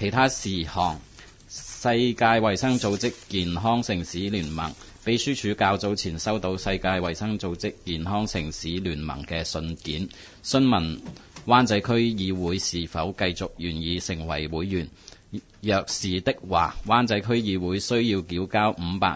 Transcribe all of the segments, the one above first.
其他事項，世界衛生組織健康城市聯盟秘書處較早前收到世界衛生組織健康城市聯盟嘅信件，詢問灣仔區議會是否繼續願意成為會員。若是的話，灣仔區議會需要繳交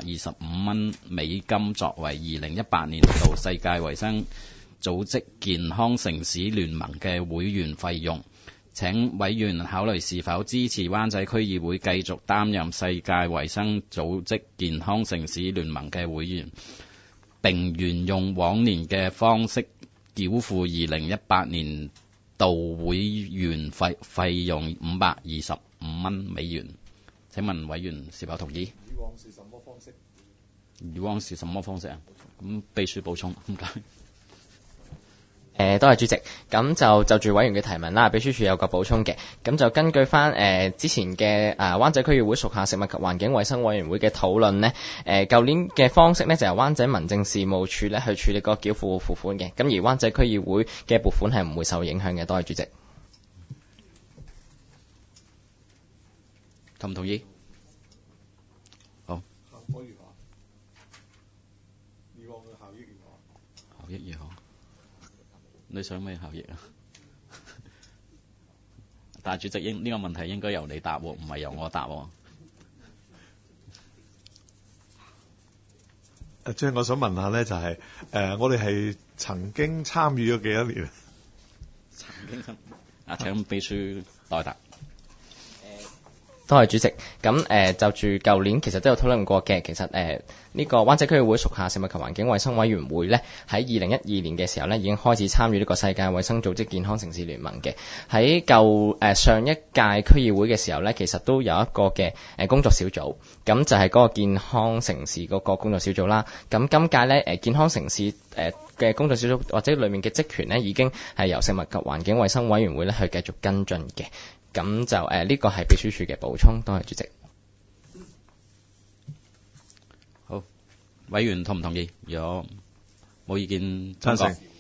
$525作為2018年度世界衛生組織健康城市聯盟嘅會員費用。請委員考慮是否支持灣仔區議會繼續擔任世界衛生組織健康城市聯盟嘅會員，並沿用往年嘅方式繳付2018年度會員費用$525。請問委員是否同意？ 以往是什麼方式？ 以往是什麼方式啊？咁秘書補充，唔該。 多謝主席。咁就住委員嘅提問啦，秘書處有個補充嘅。咁就根據翻之前嘅灣仔區議會屬下食物及環境衛生委員會嘅討論呢，舊年嘅方式呢，就由灣仔民政事務處呢去處理個繳付付款嘅。咁而灣仔區議會嘅撥款係唔會受影響嘅。多謝主席。 同唔同意？好。 可以話以往嘅效益如何？ 效益如何？你想咩效益啊？但係主席呢個問題應該由你答喎，唔係由我答喎。 即係我想問下咧，就係我哋係曾經參與咗幾多年？ 曾經請秘書代答。 多謝主席。咁就住舊年其實都有討論過嘅。其實呢個灣仔區議會屬下食物及環境衛生委員會呢，喺2012年嘅時候呢已經開始參與呢個世界衛生組織健康城市聯盟嘅。喺上一屆區議會嘅時候呢，其實都有一個嘅工作小組，咁就係嗰個健康城市嗰個工作小組啦。咁今屆呢，健康城市嘅工作小組或者裡面嘅職權呢，已經係由食物及環境衛生委員會呢去繼續跟進嘅。咁就呢個係秘書處嘅補充。多謝主席。 好，委員同唔同意？如果冇意見， 贊成。